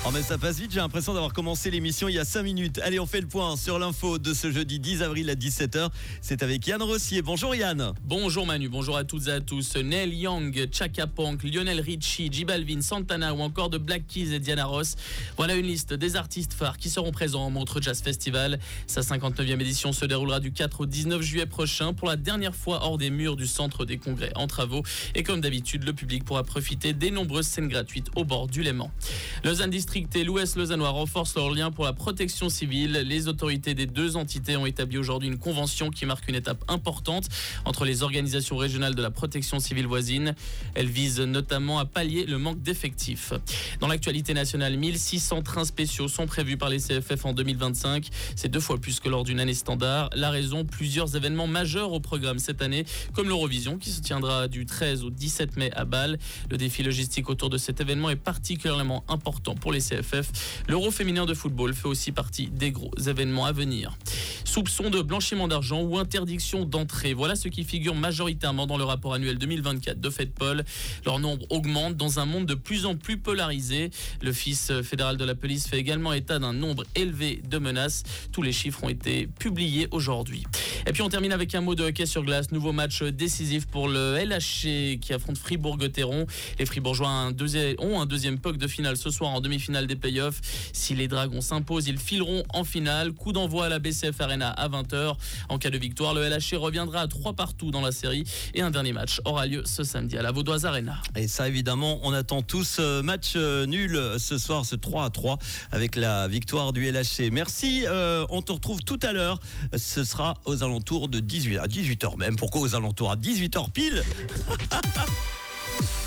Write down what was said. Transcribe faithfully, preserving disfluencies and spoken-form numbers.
Oh mais ça passe vite, j'ai l'impression d'avoir commencé l'émission il y a cinq minutes. Allez, on fait le point sur l'info de ce jeudi dix avril à dix-sept heures. C'est avec Yann Rossier. Bonjour Yann. Bonjour Manu, bonjour à toutes et à tous. Neil Young, Chaka Ponk, Lionel Richie, J Balvin, Santana ou encore de Black Keys et Diana Ross. Voilà une liste des artistes phares qui seront présents au Montreux Jazz Festival. Sa cinquante-neuvième édition se déroulera du quatre au dix-neuf juillet prochain pour la dernière fois hors des murs du centre des congrès en travaux. Et comme d'habitude, le public pourra profiter des nombreuses scènes gratuites au bord du Léman. Lausanne District et l'Ouest lausannois renforcent leurs liens pour la protection civile. Les autorités des deux entités ont établi aujourd'hui une convention qui marque une étape importante entre les organisations régionales de la protection civile voisine. Elle vise notamment à pallier le manque d'effectifs. Dans l'actualité nationale, mille six cents trains spéciaux sont prévus par les C F F en deux mille vingt-cinq. C'est deux fois plus que lors d'une année standard. La raison, plusieurs événements majeurs au programme cette année, comme l'Eurovision qui se tiendra du treize au dix-sept mai à Bâle. Le défi logistique autour de cet événement est particulièrement important pour les C F F. L'Euro féminin de football fait aussi partie des gros événements à venir. Soupçons de blanchiment d'argent ou interdiction d'entrée. Voilà ce qui figure majoritairement dans le rapport annuel deux mille vingt-quatre de FedPol. Leur nombre augmente dans un monde de plus en plus polarisé. L'Office fédéral de la police fait également état d'un nombre élevé de menaces. Tous les chiffres ont été publiés aujourd'hui. Et puis on termine avec un mot de hockey sur glace. Nouveau match décisif pour le L H C qui affronte Fribourg-Gotteron. Les Fribourgeois ont un deuxième, ont un deuxième puck de finale ce soir en demi-finale des playoffs. Si les Dragons s'imposent, ils fileront en finale. Coup d'envoi à la B C F Arena à vingt heures. En cas de victoire, le L H C reviendra à trois partout dans la série. Et un dernier match aura lieu ce samedi à la Vaudoise Arena. Et ça, évidemment, on attend tous match nul ce soir, ce trois à trois avec la victoire du L H C. Merci, euh, on te retrouve tout à l'heure. Ce sera aux alentours de dix-huit heures, à dix-huit heures même. Pourquoi aux alentours? À dix-huit heures pile.